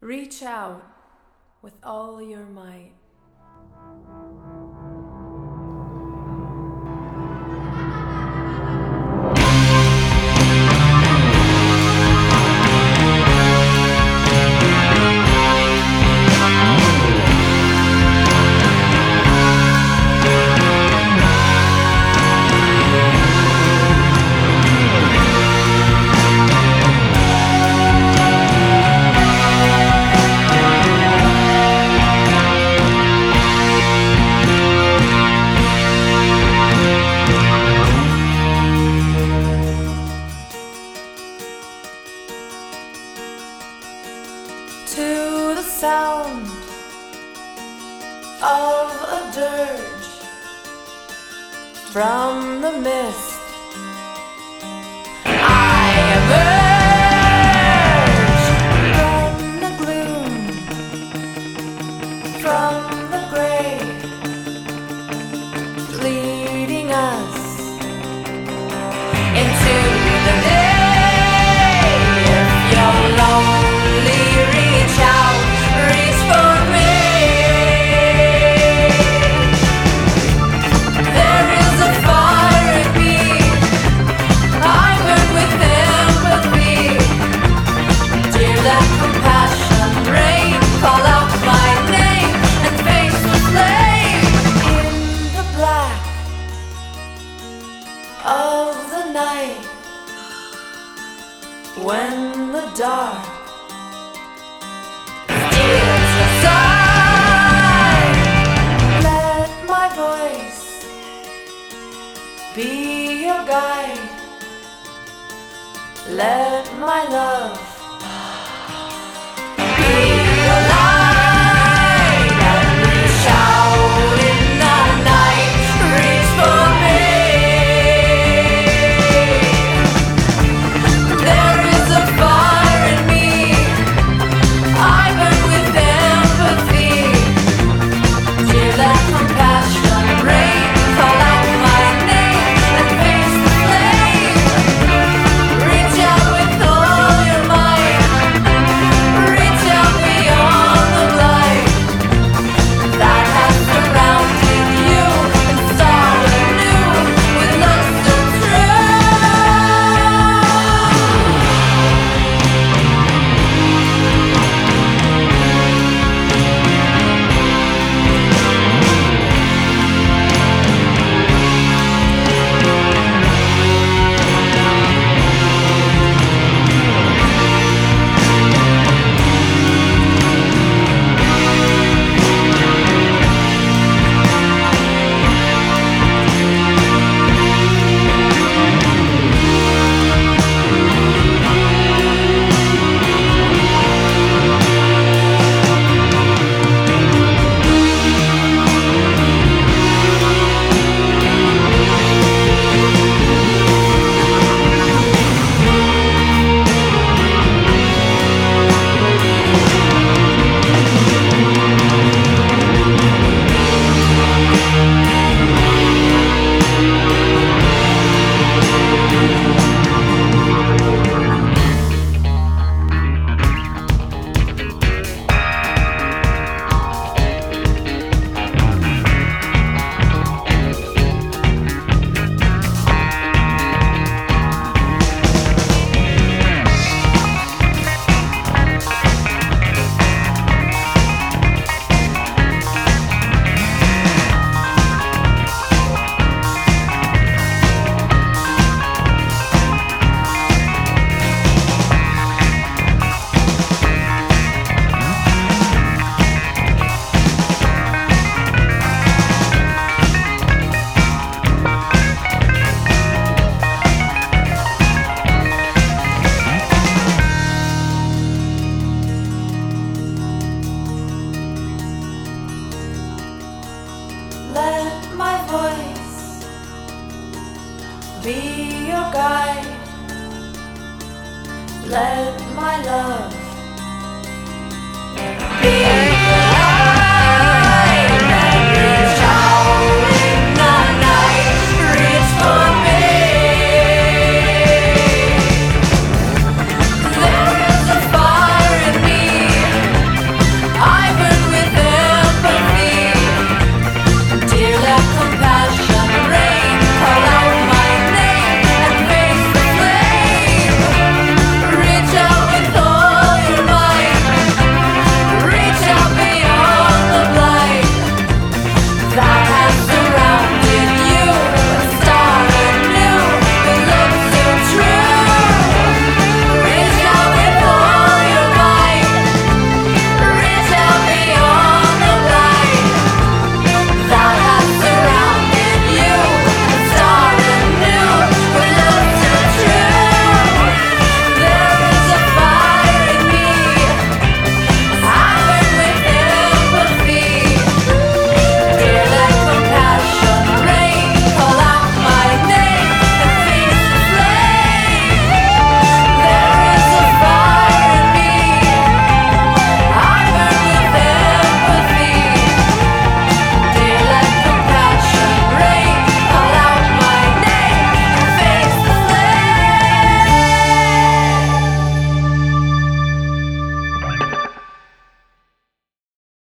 Reach out with all your might. To the sound of a dirge from the mist, I emerge from the gloom, from the grave, leading us into the day. If you're lonely, reach out, reach for me. There is a fire in me, I burn with empathy. Dear, let compassion reign, call out my name and face the flame. In the black of the night, when the dark steals aside, let my voice be your guide. Let my love be your light. And reach out in the night, reach for me. There is a fire in me, I burn with empathy. Dear, let compassion reign, call out my name and face the flame. Reach out with all your might, reach out beyond the light that has surrounded you and start anew with love so true. Let my voice be your guide. Let my love